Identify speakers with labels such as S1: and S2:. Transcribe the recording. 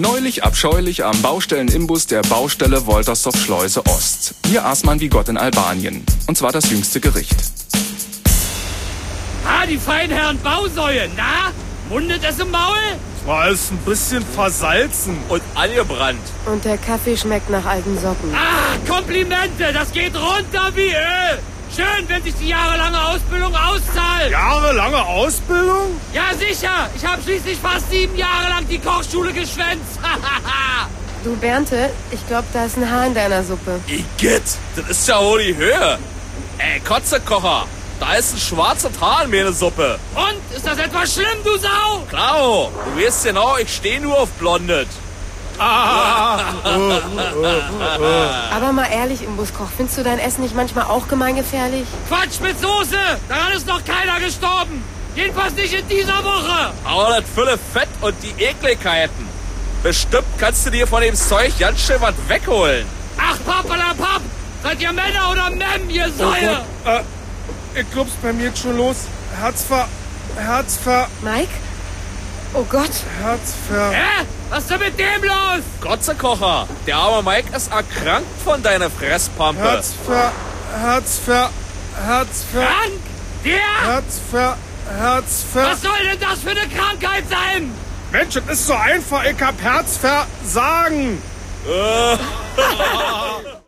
S1: Neulich abscheulich am Baustellenimbus der Baustelle Woltersdorf-Schleuse Ost. Hier aß man wie Gott in Albanien. Und zwar das jüngste Gericht.
S2: Ah, die Feinherren Bausäue, na? Mundet es im Maul?
S3: War alles ein bisschen versalzen und angebrannt.
S4: Und der Kaffee schmeckt nach alten Socken.
S2: Ah, Komplimente, das geht runter wie Öl. Schön, wenn sich die jahrelange Ausbildung auszahlt.
S3: Jahrelange Ausbildung?
S2: Ja, sicher. Ich habe schließlich fast 7 Jahre lang die Kochschule geschwänzt.
S4: Du, Bernte, ich glaube, da ist ein Haar in deiner Suppe.
S3: Igitt, das ist ja wohl die Höhe. Ey, Kotzekocher, da ist ein schwarzer Haar in meiner Suppe.
S2: Und? Ist das etwas schlimm, du Sau?
S3: Klaro, du weißt genau, ich stehe nur auf Blondet.
S4: Aber mal ehrlich, Imbuskoch, findest du dein Essen nicht manchmal auch gemeingefährlich?
S2: Quatsch mit Soße. Daran ist noch keiner gestorben. Jedenfalls nicht in dieser Woche.
S3: Aber das fülle Fett und die Ekligkeiten. Bestimmt kannst du dir von dem Zeug ganz schön was wegholen.
S2: Ach, Pappalapapp. Seid ihr Männer oder Mem, ihr Säue?
S3: Ich glaub's bei mir jetzt schon los.
S4: Mike? Oh Gott.
S2: Hä? Was ist denn mit dem los?
S3: Kotzekocher, der arme Mike ist erkrankt von deiner Fresspampe.
S2: Krank? Der? Was soll denn das für eine Krankheit sein?
S3: Mensch, das ist so einfach. Ich hab Herzversagen.